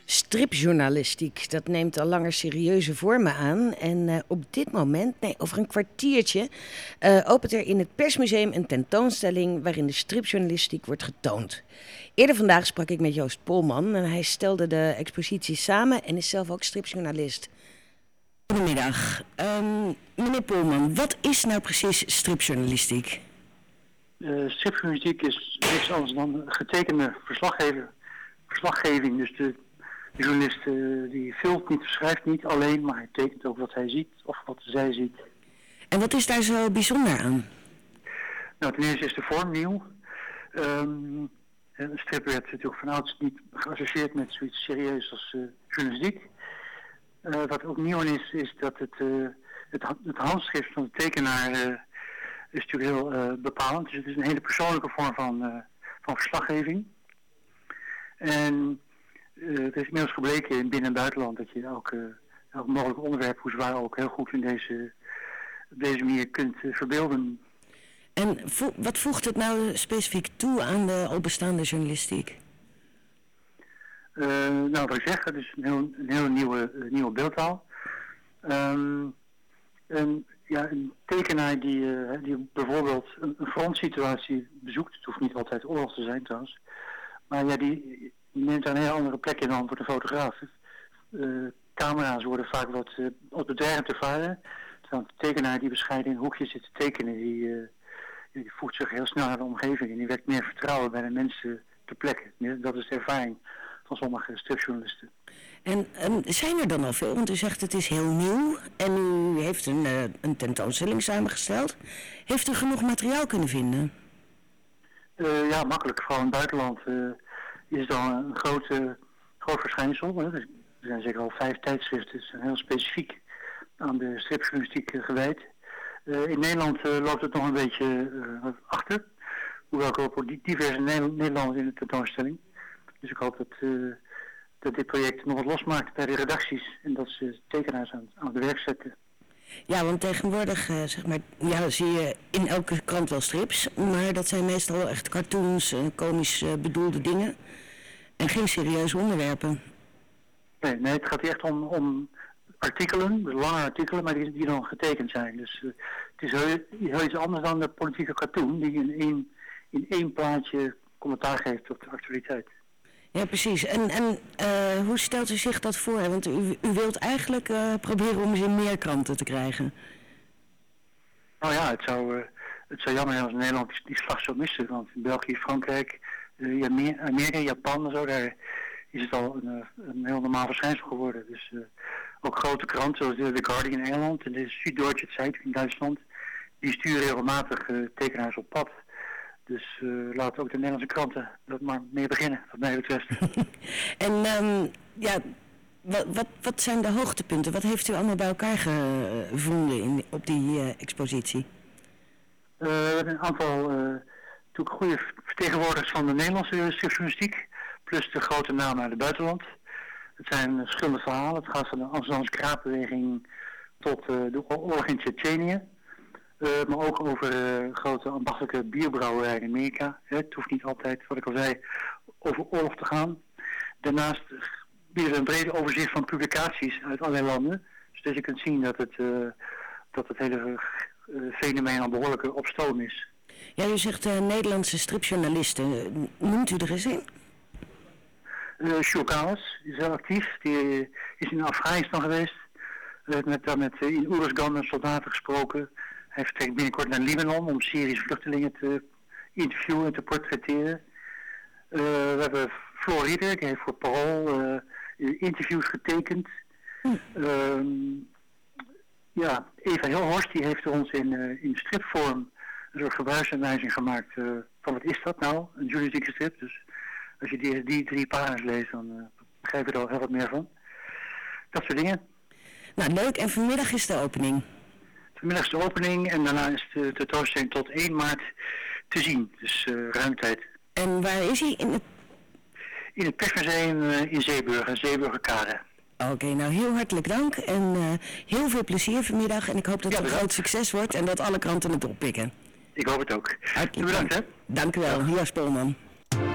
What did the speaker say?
Stripjournalistiek, dat neemt al langer serieuze vormen aan. En op dit moment, over een kwartiertje, opent er in het Persmuseum een tentoonstelling waarin de stripjournalistiek wordt getoond. Eerder vandaag sprak ik met Joost Polman en hij stelde de expositie samen en is zelf ook stripjournalist. Goedemiddag. Meneer Polman, wat is nou precies stripjournalistiek? Stripjournalistiek is niks anders dan getekende verslaggeving. Dus de journalist die filmt niet, schrijft niet alleen, maar hij tekent ook wat hij ziet of wat zij ziet. En wat is daar zo bijzonder aan? Nou, ten eerste is de vorm nieuw. Een strip werd natuurlijk van ouds niet geassocieerd met zoiets serieus als journalistiek. Wat ook nieuw is dat het handschrift van de tekenaar is natuurlijk heel bepalend. Dus het is een hele persoonlijke vorm van verslaggeving. En het is inmiddels gebleken in binnen- en buitenland dat je elk mogelijk onderwerp, hoe zwaar ook, heel goed op deze manier kunt verbeelden. En wat voegt het nou specifiek toe aan de al bestaande journalistiek? Nou, wat ik zeg, het is een hele nieuwe beeldtaal. Een tekenaar die bijvoorbeeld een frontsituatie bezoekt, het hoeft niet altijd oorlog te zijn trouwens, maar ja, die neemt daar een heel andere plek in dan voor de fotograaf. Camera's worden vaak wat bedreigend ervaren, terwijl de tekenaar die bescheiden in een hoekje zit te tekenen, die voegt zich heel snel naar de omgeving en die wekt meer vertrouwen bij de mensen ter plekke. Dat is de ervaring van sommige stripjournalisten. En zijn er dan al veel? Want u zegt het is heel nieuw en u heeft een tentoonstelling samengesteld. Heeft u genoeg materiaal kunnen vinden? Ja, makkelijk. Vooral in het buitenland is het al een groot verschijnsel. Er zijn zeker al 5 tijdschriften, die zijn heel specifiek aan de stripjournalistiek gewijd. In Nederland loopt het nog een beetje achter. Hoewel ik hoop op diverse Nederlanders in de tentoonstelling. Dus ik hoop dat dit project nog wat losmaakt bij de redacties en dat ze tekenaars aan het werk zetten. Ja, want tegenwoordig zie je in elke krant wel strips, maar dat zijn meestal wel echt cartoons, komisch bedoelde dingen en geen serieuze onderwerpen. Nee, het gaat hier echt om artikelen, dus lange artikelen, maar die dan getekend zijn. Dus het is heel iets anders dan de politieke cartoon die in één plaatje commentaar geeft op de actualiteit. Ja, precies. En hoe stelt u zich dat voor? Want u wilt eigenlijk proberen om eens in meer kranten te krijgen. Nou ja, het zou jammer zijn als Nederland die slag zou missen. Want in België, Frankrijk, Amerika, Japan en zo, daar is het al een heel normaal verschijnsel geworden. Dus ook grote kranten zoals de Guardian in Engeland en de Süddeutsche Zeitung in Duitsland, die sturen regelmatig tekenaars op pad. Dus laten ook de Nederlandse kranten dat maar mee beginnen, wat mij betreft. En wat zijn de hoogtepunten? Wat heeft u allemaal bij elkaar gevonden op die expositie? We hebben een aantal natuurlijk goede vertegenwoordigers van de Nederlandse stripjournalistiek, plus de grote namen uit het buitenland. Het zijn verschillende verhalen. Het gaat van de Amsterdamse kraakbeweging tot de oorlog in Tsjetsjenië. Maar ook over grote ambachtelijke bierbrouwerijen in Amerika. Het hoeft niet altijd, wat ik al zei, over oorlog te gaan. Daarnaast bieden we een brede overzicht van publicaties uit allerlei landen. Dus je kunt zien dat het hele fenomeen al behoorlijk op stoom is. Ja, u zegt Nederlandse stripjournalisten. Noemt u er eens een? Sjoerd Kalis is heel actief. Die is in Afghanistan geweest. Met in Oeruzgan met soldaten gesproken. Hij vertrekt binnenkort naar Libanon om Syrische vluchtelingen te interviewen en te portretteren. We hebben Floor Rieder, die heeft voor Parool interviews getekend. Eva Hilhorst, die heeft ons in stripvorm een soort gebruiksaanwijzing gemaakt van wat is dat nou, een journalistieke strip. Dus als je die 3 pagina's leest, dan begrijp je er al heel wat meer van. Dat soort dingen. Nou, leuk. En vanmiddag is de opening. Vanmiddag is de opening en daarna is de tentoonstelling tot 1 maart te zien. Dus ruim tijd. En waar is hij? In het Persmuseum in Zeeburg, Zeeburgerkade. Oké, nou heel hartelijk dank en heel veel plezier vanmiddag. En ik hoop dat het een groot succes wordt en dat alle kranten het oppikken. Ik hoop het ook. Hartelijk bedankt, hè? Dank u wel, Joost Polman.